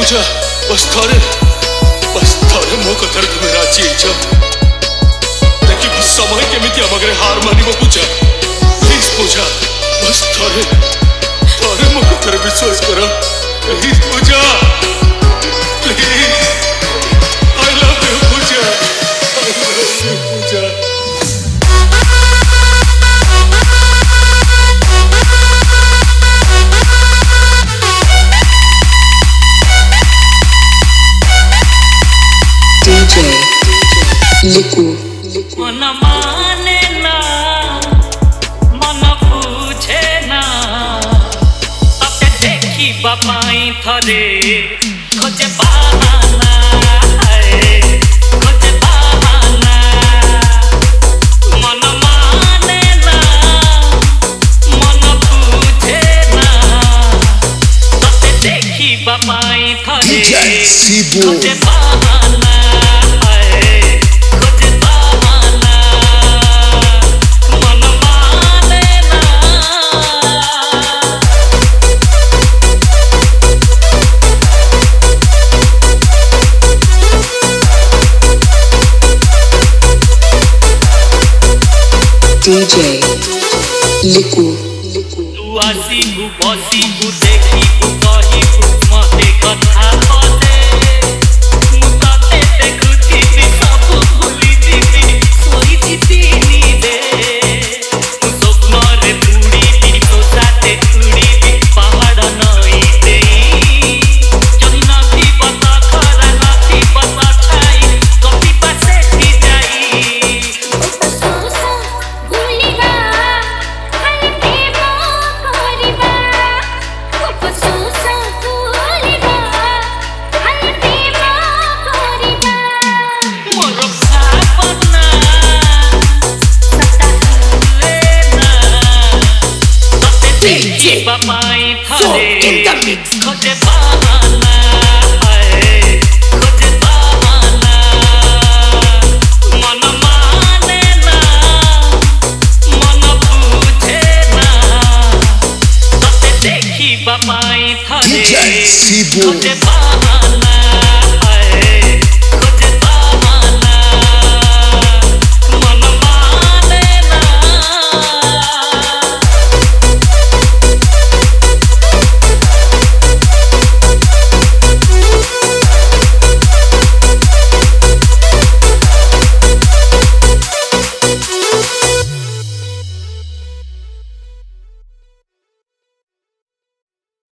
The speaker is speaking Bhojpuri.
पूजा बस थोड़े मो कथार तुम्हें राजी हो देखी समय केमिति आम आगे हार मानिब पूजा प्लीज पूजा बस थोड़े मो कथार विश्वास कर please Pooja please I love you Pooja I love you Pooja DJ Liku मन माने ना मन पूछे ना तते देखी बापाई थरे खोजे बहाना खोजे बहाना मन माने ना मन पूछे ना तते देखी बापाई थरे खोजे बहाना DJ Liku तू आसी गु बसी गु देखी गु कही गु मते कथा बने मुताते देखुची सब भूली दीदी सोई दीदी नी दे स्वप्न रे पूरी दी तो साथे उड़ी दी पहाड़ नई दे जनी नाती बता खरा नाती बता छाई कभी पासे की जाई बापाई थरे खोजे बहाना खोजे बहाना मन माने ना मन पूछे ना तते देखी बापाई थरे खोजे बहाना